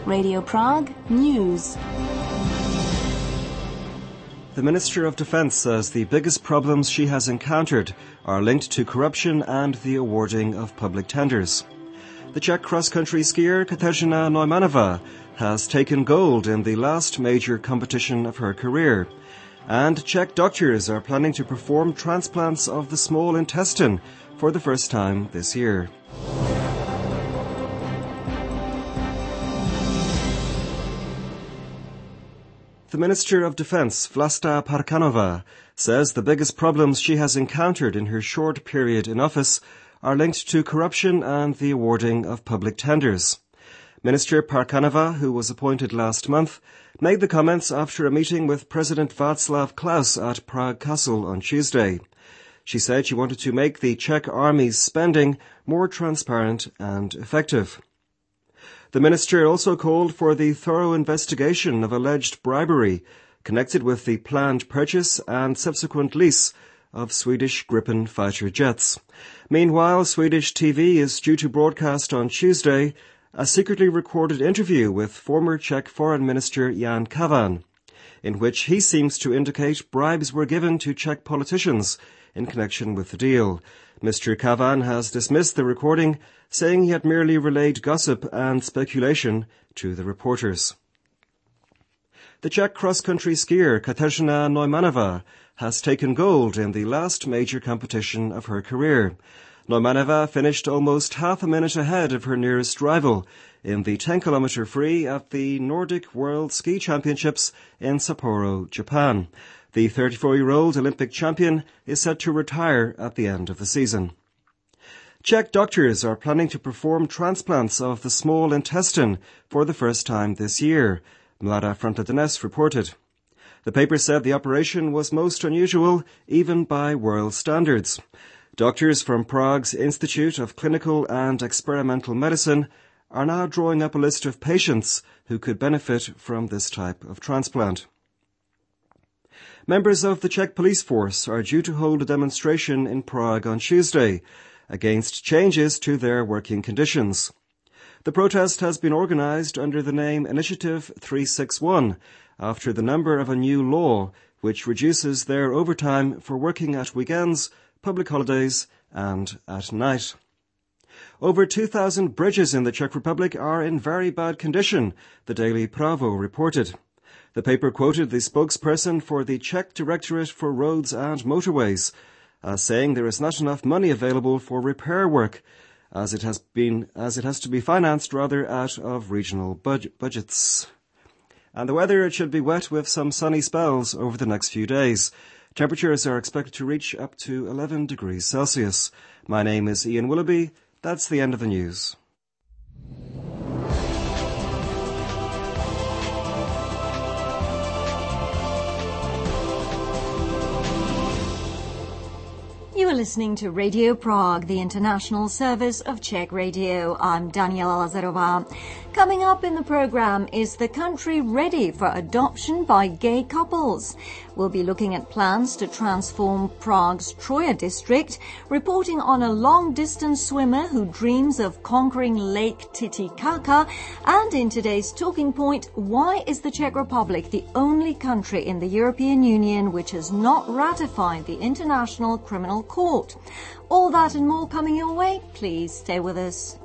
Radio Prague News. The Minister of Defence says the biggest problems she has encountered are linked to corruption and the awarding of public tenders. The Czech cross-country skier Kateřina Neumannová has taken gold in the last major competition of her career. And Czech doctors are planning to perform transplants of the small intestine for the first time this year. The Minister of Defence, Vlasta Parkanová, says the biggest problems she has encountered in her short period in office are linked to corruption and the awarding of public tenders. Minister Parkanová, who was appointed last month, made the comments after a meeting with President Václav Klaus at Prague Castle on Tuesday. She said she wanted to make the Czech army's spending more transparent and effective. The minister also called for the thorough investigation of alleged bribery connected with the planned purchase and subsequent lease of Swedish Gripen fighter jets. Meanwhile, Swedish TV is due to broadcast on Tuesday a secretly recorded interview with former Czech Foreign Minister Jan Kavan, in which he seems to indicate bribes were given to Czech politicians in connection with the deal. Mr. Kavan has dismissed the recording, saying he had merely relayed gossip and speculation to the reporters. The Czech cross-country skier Kateřina Neumannová has taken gold in the last major competition of her career. Neumannová finished almost half a minute ahead of her nearest rival in the 10-kilometre free at the Nordic World Ski Championships in Sapporo, Japan. The 34-year-old Olympic champion is set to retire at the end of the season. Czech doctors are planning to perform transplants of the small intestine for the first time this year, Mladá Fronta Dnes reported. The paper said the operation was most unusual, even by world standards. Doctors from Prague's Institute of Clinical and Experimental Medicine are now drawing up a list of patients who could benefit from this type of transplant. Members of the Czech police force are due to hold a demonstration in Prague on Tuesday against changes to their working conditions. The protest has been organised under the name Initiative 361 after the number of a new law which reduces their overtime for working at weekends, public holidays and at night. Over 2,000 bridges in the Czech Republic are in very bad condition, the Daily Pravo reported. The paper quoted the spokesperson for the Czech Directorate for Roads and Motorways as saying there is not enough money available for repair work, as it has to be financed rather out of regional budgets. And the weather, it should be wet with some sunny spells over the next few days. Temperatures are expected to reach up to 11 degrees Celsius. My name is Ian Willoughby. That's the end of the news. You are listening to Radio Prague, the international service of Czech Radio. I'm Daniela Lazarová. Coming up in the program, is the country ready for adoption by gay couples? We'll be looking at plans to transform Prague's Troja district, reporting on a long-distance swimmer who dreams of conquering Lake Titicaca, and in today's talking point, why is the Czech Republic the only country in the European Union which has not ratified the International Criminal Court? All that and more coming your way. Please stay with us.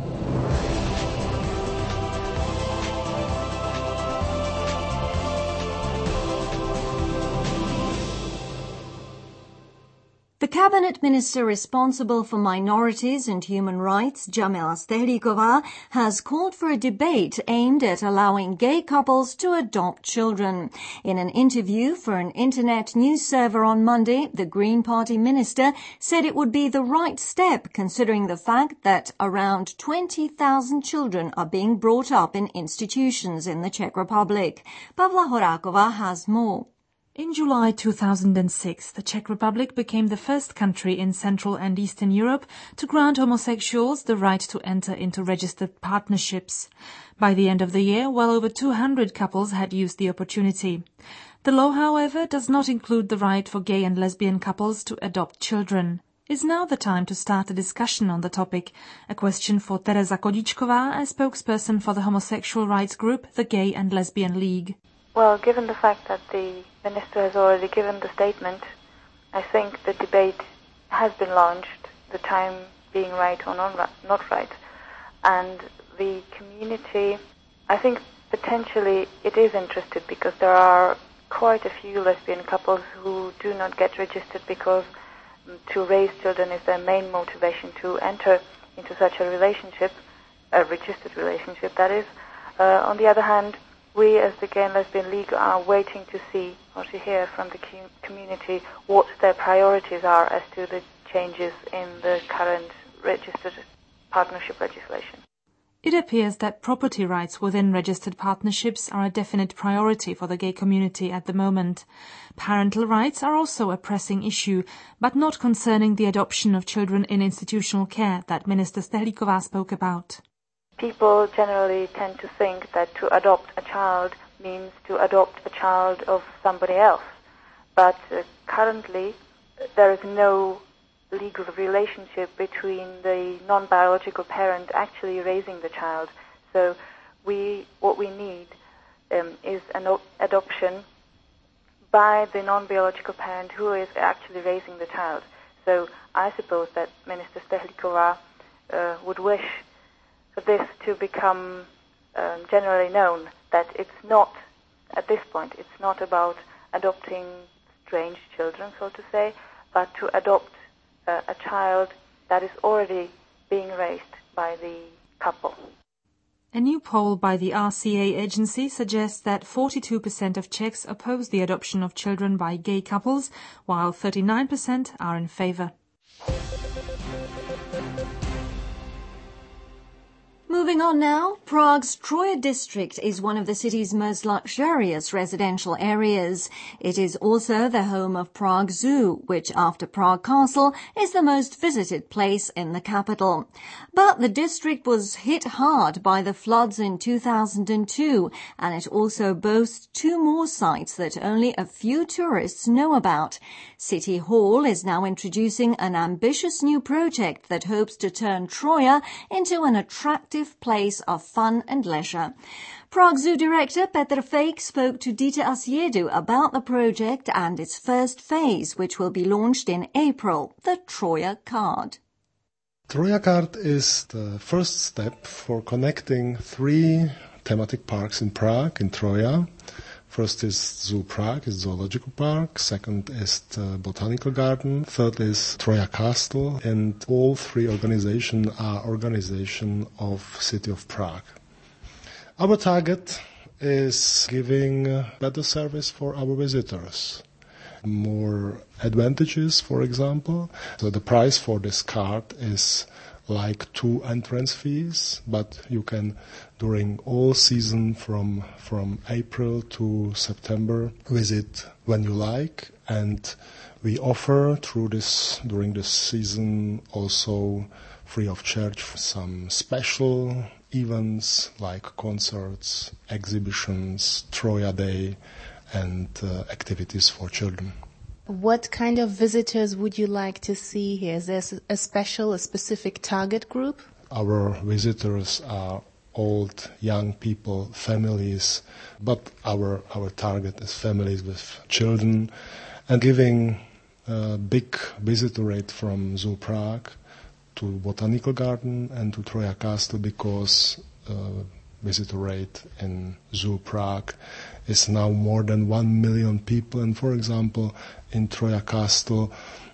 The cabinet minister responsible for minorities and human rights, Jamila Stehlíková, has called for a debate aimed at allowing gay couples to adopt children. In an interview for an internet news server on Monday, the Green Party minister said it would be the right step considering the fact that around 20,000 children are being brought up in institutions in the Czech Republic. Pavla Horáková has more. In July 2006, the Czech Republic became the first country in Central and Eastern Europe to grant homosexuals the right to enter into registered partnerships. By the end of the year, well over 200 couples had used the opportunity. The law, however, does not include the right for gay and lesbian couples to adopt children. Is now the time to start a discussion on the topic? A question for Tereza Kodičková, a spokesperson for the homosexual rights group, the Gay and Lesbian League. Well, given the fact that the Minister has already given the statement, I think the debate has been launched, the time being right or not right. And the community, I think potentially it is interested because there are quite a few lesbian couples who do not get registered because to raise children is their main motivation to enter into such a relationship, a registered relationship that is. On the other hand, we as the Gay and Lesbian League are waiting to see or to hear from the community what their priorities are as to the changes in the current registered partnership legislation. It appears that property rights within registered partnerships are a definite priority for the gay community at the moment. Parental rights are also a pressing issue, but not concerning the adoption of children in institutional care that Minister Stehlíková spoke about. People generally tend to think that to adopt a child means to adopt a child of somebody else. But currently there is no legal relationship between the non-biological parent actually raising the child. So what we need is an adoption by the non-biological parent who is actually raising the child. So I suppose that Minister Stehlíková would wish for this to become generally known, that it's not, at this point, it's not about adopting strange children, so to say, but to adopt a child that is already being raised by the couple. A new poll by the RCA agency suggests that 42% of Czechs oppose the adoption of children by gay couples, while 39% are in favor. Moving on now, Prague's Troja district is one of the city's most luxurious residential areas. It is also the home of Prague Zoo, which after Prague Castle is the most visited place in the capital. But the district was hit hard by the floods in 2002, and it also boasts two more sites that only a few tourists know about. City Hall is now introducing an ambitious new project that hopes to turn Troja into an attractive place of fun and leisure. Prague Zoo director Petr Fejk spoke to Dita Asiedu about the project and its first phase, which will be launched in April, the Troja Card. Troja Card is the first step for connecting three thematic parks in Prague, in Troja. First is Zoo Prague, is zoological park. Second is the botanical garden. Third is Troja Castle. And all three organizations are organizations of City of Prague. Our target is giving better service for our visitors. More advantages, for example. So the price for this card is like 2 entrance fees, but you can, during all season from April to September, visit when you like. And we offer during this season also free of charge some special events like concerts, exhibitions, Troja Day, and activities for children. What kind of visitors would you like to see here? Is there a specific target group? Our visitors are old, young people, families, but our target is families with children, and giving a big visitor rate from Zoo Prague to Botanical Garden and to Troja Castle, because visitor rate in Zoo Prague is now more than 1 million people, and for example in Troja Castle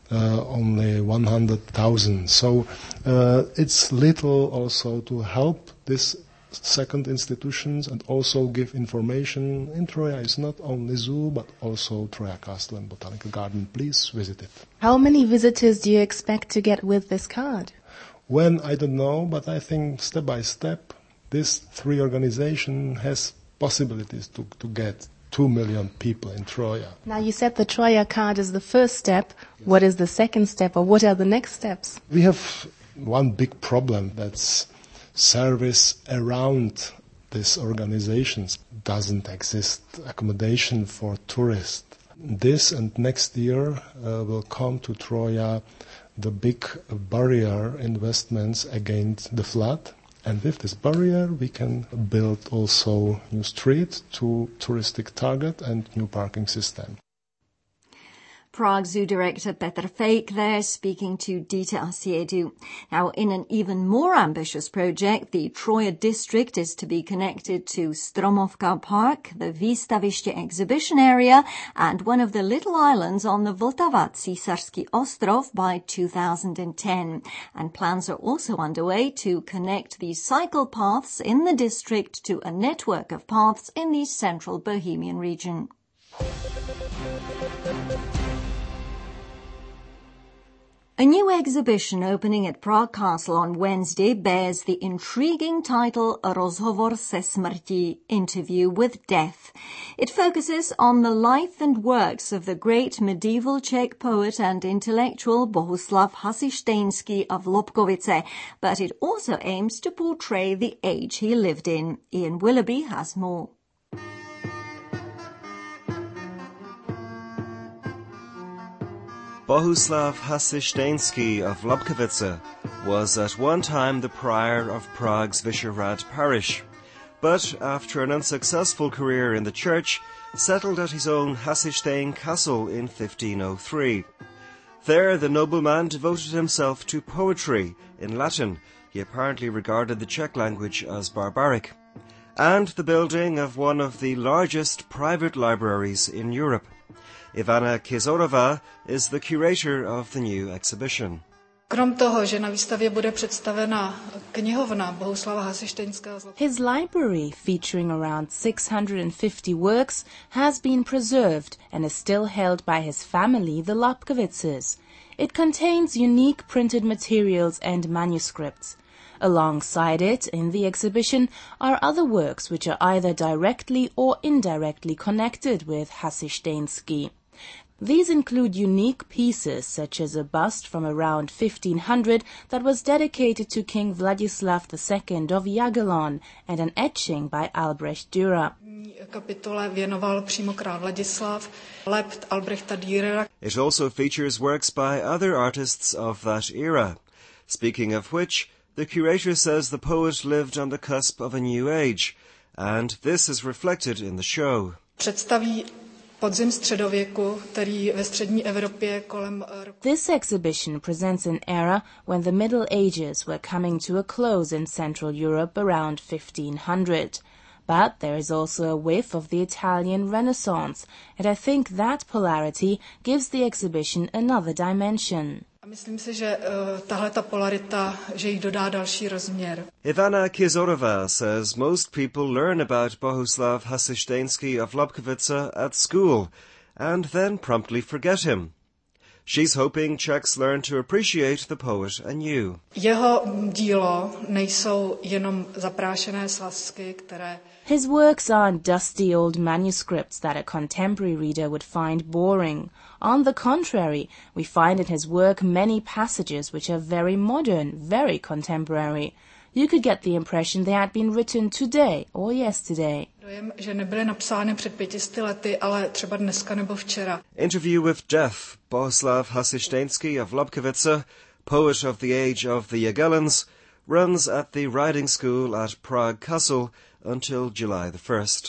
only 100,000. So it's little also to help this second institutions and also give information. In Troja is not only zoo but also Troja Castle and Botanical Garden. Please visit it. How many visitors do you expect to get with this card? When, I don't know, but I think step by step this three organization has possibilities to get 2 million people in Troja. Now you said the Troja card is the first step. Yes. What is the second step, or what are the next steps? We have one big problem, that's service around these organizations. Doesn't exist accommodation for tourists. This and next year will come to Troja the big barrier investments against the flood. And with this barrier, we can build also new street to touristic target and new parking system. Prague Zoo director Petr Fake there speaking to Dita Asiedu. Now, in an even more ambitious project, the Troja district is to be connected to Stromovka Park, the Výstaviště exhibition area, and one of the little islands on the Vltava, Císařský ostrov, by 2010. And plans are also underway to connect the cycle paths in the district to a network of paths in the central Bohemian region. A new exhibition opening at Prague Castle on Wednesday bears the intriguing title Rozhovor se smrtí, Interview with Death. It focuses on the life and works of the great medieval Czech poet and intellectual Bohuslav Hasištejnský of Lobkovice, but it also aims to portray the age he lived in. Ian Willoughby has more. Bohuslav Hasištejnský of Lobkovice was at one time the prior of Prague's Vyšehrad parish, but after an unsuccessful career in the church, settled at his own Hasištejn castle in 1503. There the nobleman devoted himself to poetry in Latin. He apparently regarded the Czech language as barbaric, and the building of one of the largest private libraries in Europe. Ivana Kizorova is the curator of the new exhibition. Krom toho, že na výstavě bude představena knihovna Bohuslava Hasištejnského. His library, featuring around 650 works, has been preserved and is still held by his family, the Lobkovices. It contains unique printed materials and manuscripts. Alongside it, in the exhibition, are other works which are either directly or indirectly connected with Hasištejnský. These include unique pieces such as a bust from around 1500 that was dedicated to King Vladislav II of Jagellon and an etching by Albrecht Dürer. Kapitole věnoval přímo král Vladislav, lept Albrechta Dürera. It also features works by other artists of that era, speaking of which, the curator says the poet lived on the cusp of a new age, and this is reflected in the show. Představí podzim středověku, který ve střední Evropě kolem roku. This exhibition presents an era when the Middle Ages were coming to a close in Central Europe around 1500. But there is also a whiff of the Italian Renaissance, and I think that polarity gives the exhibition another dimension. Myslím si, že tahleta polarita, že jí dodá další rozměr. Ivana Kizorova says most people learn about Bohuslav Hasištejnský of Lobkovice at school and then promptly forget him. She's hoping Czechs learn to appreciate the poet anew. Jeho dílo nejsou jenom zaprášené svazky, které... His works aren't dusty old manuscripts that a contemporary reader would find boring. On the contrary, we find in his work many passages which are very modern, very contemporary. You could get the impression they had been written today or yesterday. Dojem, že nebyly napsány před 500 lety, ale třeba dneska nebo včera. Interview with Death, Bohuslav Hasištejnský of Lobkovice, poet of the age of the Jagellons, runs at the riding school at Prague Castle until July the 1st.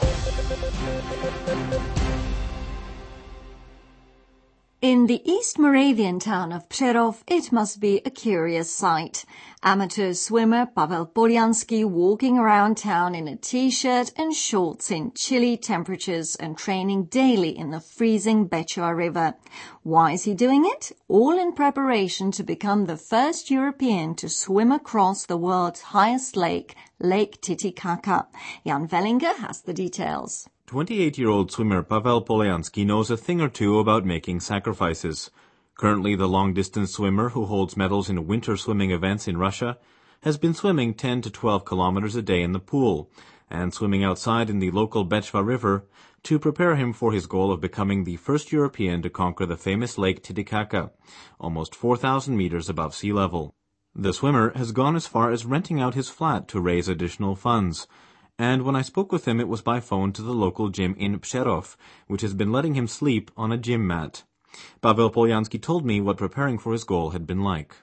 In the East Moravian town of Přerov, it must be a curious sight. Amateur swimmer Pavel Polyansky walking around town in a t-shirt and shorts in chilly temperatures and training daily in the freezing Bečva River. Why is he doing it? All in preparation to become the first European to swim across the world's highest lake, Lake Titicaca. Jan Vellinger has the details. 28-year-old swimmer Pavel Polyansky knows a thing or two about making sacrifices. Currently the long-distance swimmer who holds medals in winter swimming events in Russia has been swimming 10 to 12 kilometers a day in the pool and swimming outside in the local Bečva River to prepare him for his goal of becoming the first European to conquer the famous Lake Titicaca, almost 4,000 meters above sea level. The swimmer has gone as far as renting out his flat to raise additional funds. And when I spoke with him, it was by phone to the local gym in Přerov, which has been letting him sleep on a gym mat. Pavel Poljanský told me what preparing for his goal had been like.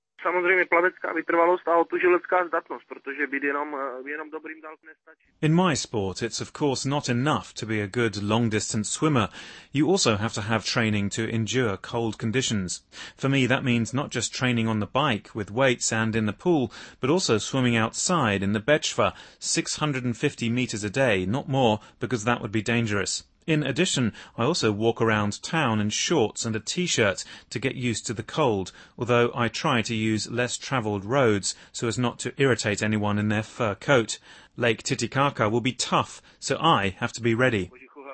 In my sport, it's of course not enough to be a good long-distance swimmer. You also have to have training to endure cold conditions. For me, that means not just training on the bike with weights and in the pool, but also swimming outside in the Bečva, 650 meters a day, not more, because that would be dangerous. In addition, I also walk around town in shorts and a t-shirt to get used to the cold, although I try to use less travelled roads so as not to irritate anyone in their fur coat. Lake Titicaca will be tough, so I have to be ready.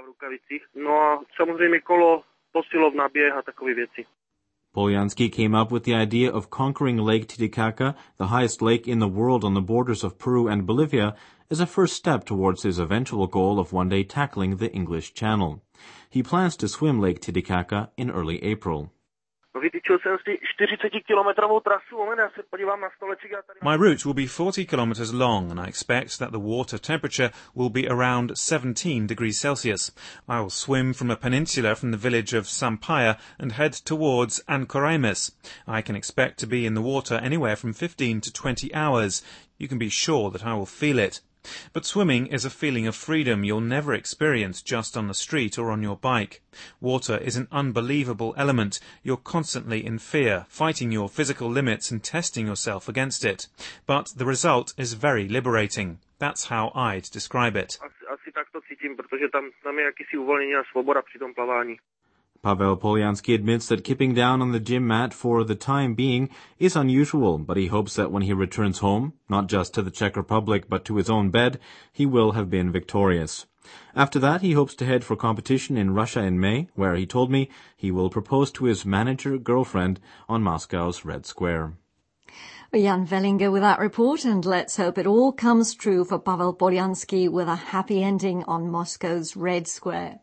Poljanský came up with the idea of conquering Lake Titicaca, the highest lake in the world on the borders of Peru and Bolivia, as a first step towards his eventual goal of one day tackling the English Channel. He plans to swim Lake Titicaca in early April. My route will be 40 kilometers long, and I expect that the water temperature will be around 17 degrees Celsius. I will swim from a peninsula from the village of Sampaia and head towards Ancoraimes. I can expect to be in the water anywhere from 15 to 20 hours. You can be sure that I will feel it. But swimming is a feeling of freedom you'll never experience just on the street or on your bike. Water is an unbelievable element. You're constantly in fear, fighting your physical limits and testing yourself against it. But the result is very liberating. That's how I'd describe it. Pavel Poljanský admits that kipping down on the gym mat for the time being is unusual, but he hopes that when he returns home, not just to the Czech Republic but to his own bed, he will have been victorious. After that, he hopes to head for competition in Russia in May, where he told me he will propose to his manager girlfriend on Moscow's Red Square. Jan Vellinger with that report, and let's hope it all comes true for Pavel Poljanský with a happy ending on Moscow's Red Square.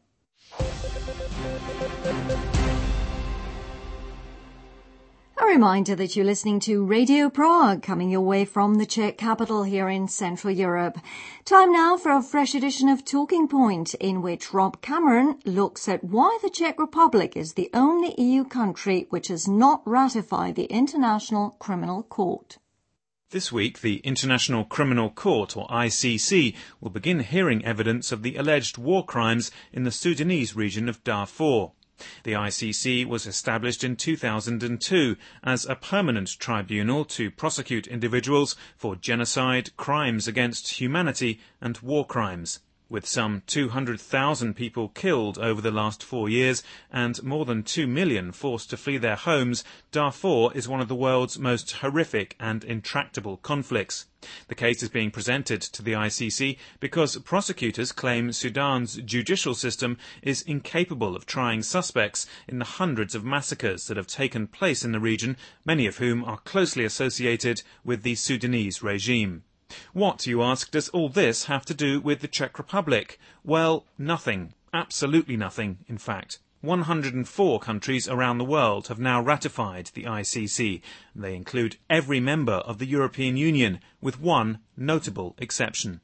A reminder that you're listening to Radio Prague, coming your way from the Czech capital here in Central Europe. Time now for a fresh edition of Talking Point, in which Rob Cameron looks at why the Czech Republic is the only EU country which has not ratified the International Criminal Court. This week, the International Criminal Court, or ICC, will begin hearing evidence of the alleged war crimes in the Sudanese region of Darfur. The ICC was established in 2002 as a permanent tribunal to prosecute individuals for genocide, crimes against humanity and war crimes. With some 200,000 people killed over the last 4 years and more than 2 million forced to flee their homes, Darfur is one of the world's most horrific and intractable conflicts. The case is being presented to the ICC because prosecutors claim Sudan's judicial system is incapable of trying suspects in the hundreds of massacres that have taken place in the region, many of whom are closely associated with the Sudanese regime. What, you ask, does all this have to do with the Czech Republic? Well, nothing. Absolutely nothing, in fact. 104 countries around the world have now ratified the ICC. They include every member of the European Union, with one notable exception.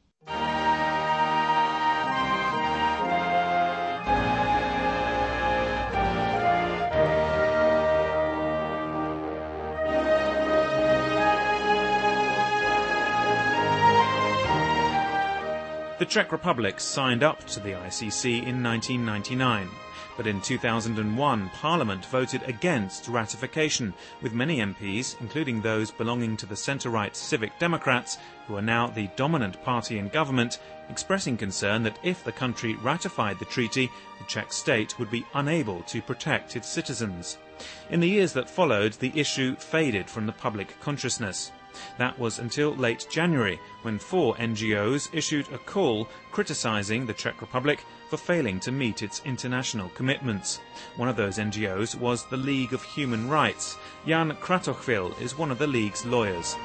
The Czech Republic signed up to the ICC in 1999, but in 2001 Parliament voted against ratification, with many MPs, including those belonging to the centre-right Civic Democrats, who are now the dominant party in government, expressing concern that if the country ratified the treaty, the Czech state would be unable to protect its citizens. In the years that followed, the issue faded from the public consciousness. That was until late January, when 4 NGOs issued a call criticising the Czech Republic for failing to meet its international commitments. One of those NGOs was the League of Human Rights. Jan Kratochvil is one of the League's lawyers.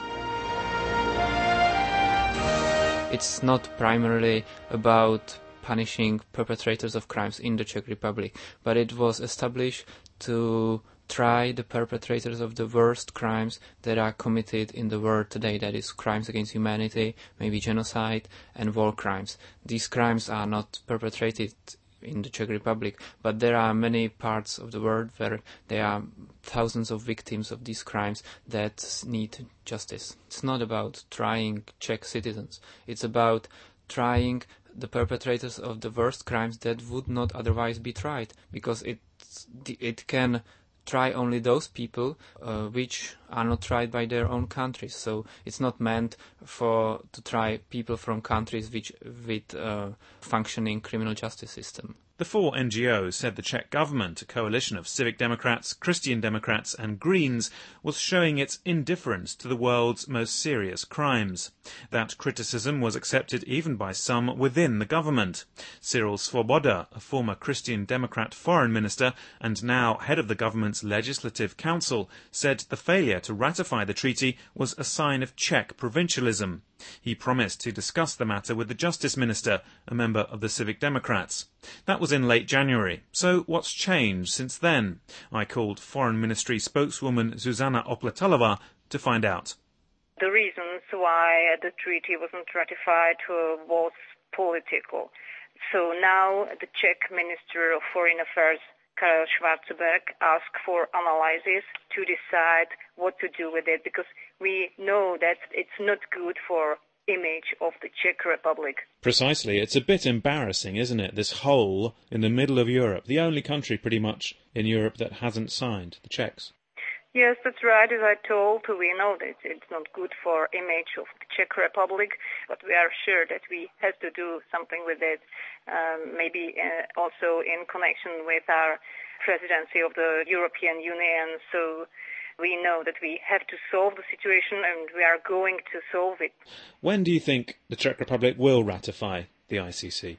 It's not primarily about punishing perpetrators of crimes in the Czech Republic, but it was established to try the perpetrators of the worst crimes that are committed in the world today, that is, crimes against humanity, maybe genocide, and war crimes. These crimes are not perpetrated in the Czech Republic, but there are many parts of the world where there are thousands of victims of these crimes that need justice. It's not about trying Czech citizens. It's about trying the perpetrators of the worst crimes that would not otherwise be tried, because it can try only those people which are not tried by their own countries. So it's not meant to try people from countries with functioning criminal justice system. The four NGOs said the Czech government, a coalition of civic democrats, Christian Democrats and Greens, was showing its indifference to the world's most serious crimes. That criticism was accepted even by some within the government. Cyril Svoboda, a former Christian Democrat foreign minister and now head of the government's Legislative Council, said the failure to ratify the treaty was a sign of Czech provincialism. He promised to discuss the matter with the Justice Minister, a member of the Civic Democrats. That was in late January. So what's changed since then? I called Foreign Ministry spokeswoman Zuzana Opletalova to find out. The reasons why the treaty wasn't ratified was political. So now the Czech Minister of Foreign Affairs, Karel Schwarzenberg, asked for analysis to decide what to do with it, because we know that it's not good for image of the Czech Republic. Precisely. It's a bit embarrassing, isn't it? This hole in the middle of Europe, the only country pretty much in Europe that hasn't signed, the Czechs. Yes, that's right. As I told, we know that it's not good for image of the Czech Republic, but we are sure that we have to do something with it, maybe also in connection with our presidency of the European Union. So we know that we have to solve the situation, and we are going to solve it. When do you think the Czech Republic will ratify the ICC?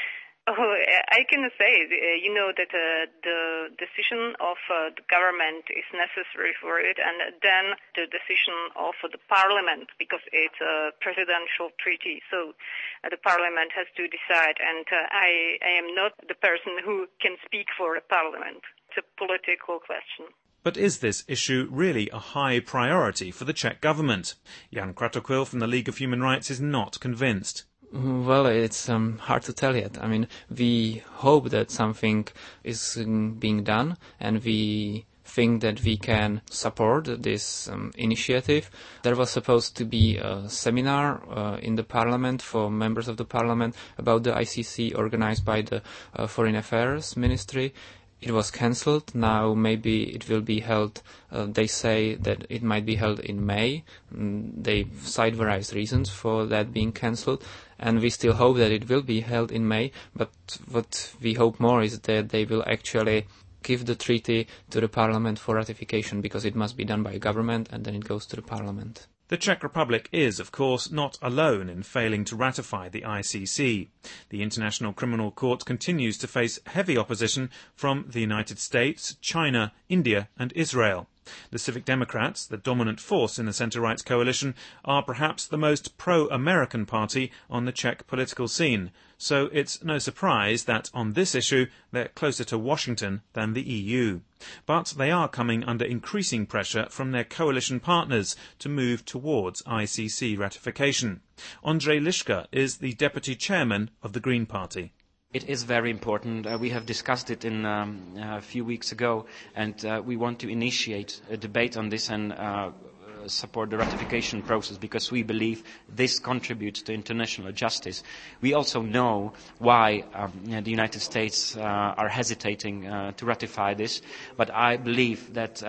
Oh, I can say, that the decision of the government is necessary for it, and then the decision of the parliament, because it's a presidential treaty, so the parliament has to decide, and I am not the person who can speak for the parliament. It's a political question. But is this issue really a high priority for the Czech government? Jan Kratochvil from the League of Human Rights is not convinced. Well, it's hard to tell yet. I mean, we hope that something is being done, and we think that we can support this initiative. There was supposed to be a seminar in the parliament for members of the parliament about the ICC organized by the Foreign Affairs Ministry. It was cancelled. Now maybe it will be held. They say that it might be held in May. They cite various reasons for that being cancelled, and we still hope that it will be held in May. But what we hope more is that they will actually give the treaty to the parliament for ratification, because it must be done by a government and then it goes to the parliament. The Czech Republic is, of course, not alone in failing to ratify the ICC. The International Criminal Court continues to face heavy opposition from the United States, China, India and Israel. The Civic Democrats, the dominant force in the centre-right coalition, are perhaps the most pro-American party on the Czech political scene, so it's no surprise that on this issue they're closer to Washington than the EU. But they are coming under increasing pressure from their coalition partners to move towards ICC ratification. Ondřej Liška is the deputy chairman of the Green Party. It is very important. We have discussed it a few weeks ago, and we want to initiate a debate on this and support the ratification process, because we believe this contributes to international justice. We also know why the United States are hesitating to ratify this, but I believe that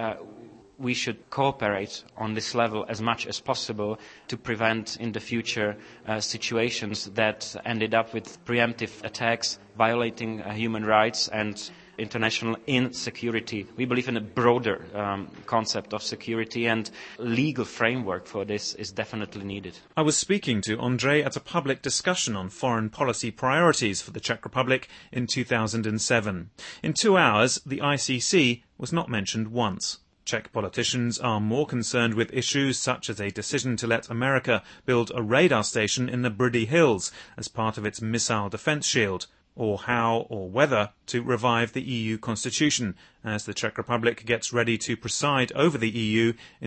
we should cooperate on this level as much as possible to prevent in the future situations that ended up with preemptive attacks, violating human rights and international insecurity. We believe in a broader concept of security, and legal framework for this is definitely needed. I was speaking to Ondřej at a public discussion on foreign policy priorities for the Czech Republic in 2007. In 2 hours, the ICC was not mentioned once. Czech politicians are more concerned with issues such as a decision to let America build a radar station in the Brdy Hills as part of its missile defence shield, or how or whether to revive the EU constitution as the Czech Republic gets ready to preside over the EU in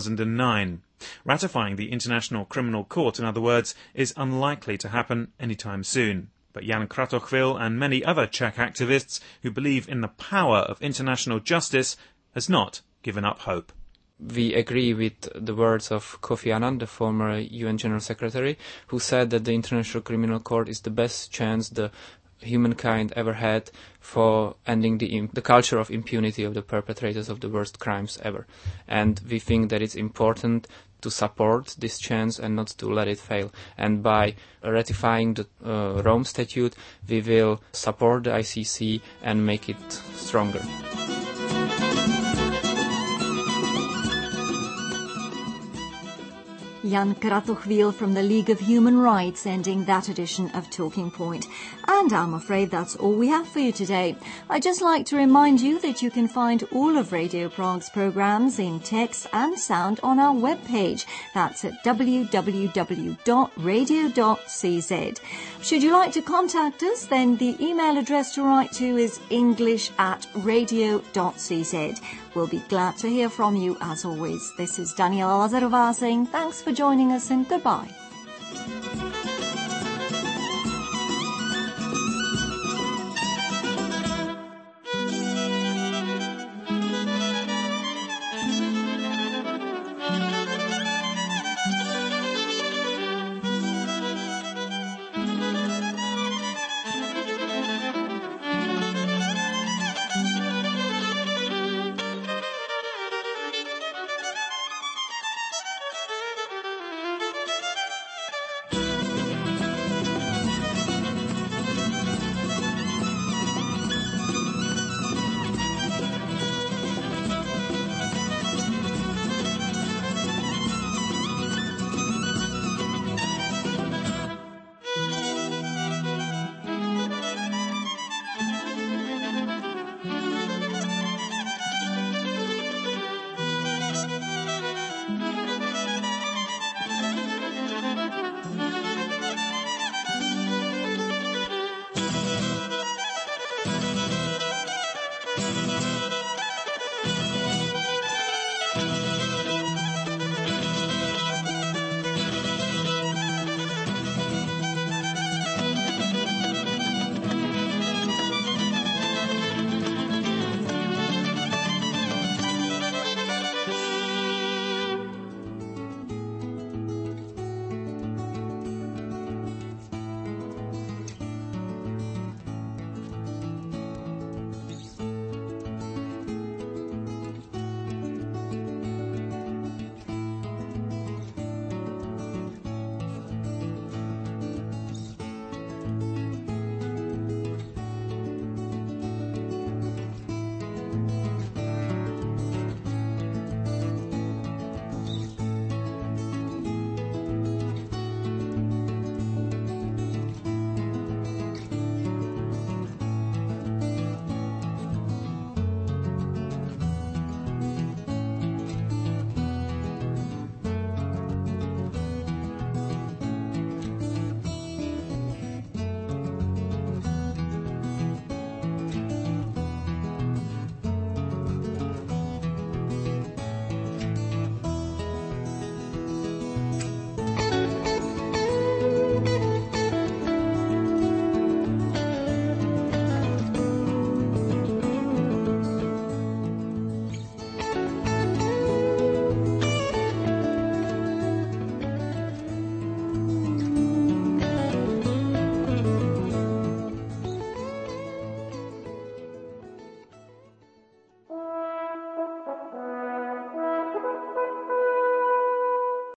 2009. Ratifying the International Criminal Court, in other words, is unlikely to happen anytime soon. But Jan Kratochvil and many other Czech activists who believe in the power of international justice has not given up hope. We agree with the words of Kofi Annan, the former UN General Secretary, who said that the International Criminal Court is the best chance the humankind ever had for ending the culture of impunity of the perpetrators of the worst crimes ever. And we think that it's important to support this chance and not to let it fail. And by ratifying the Rome Statute, we will support the ICC and make it stronger. Jan Kratochvil from the League of Human Rights ending that edition of Talking Point. And I'm afraid that's all we have for you today. I'd just like to remind you that you can find all of Radio Prague's programs in text and sound on our webpage. That's at www.radio.cz. Should you like to contact us, then the email address to write to is english@radio.cz. We'll be glad to hear from you as always. This is Daniela Lazarová saying thanks for joining us and goodbye.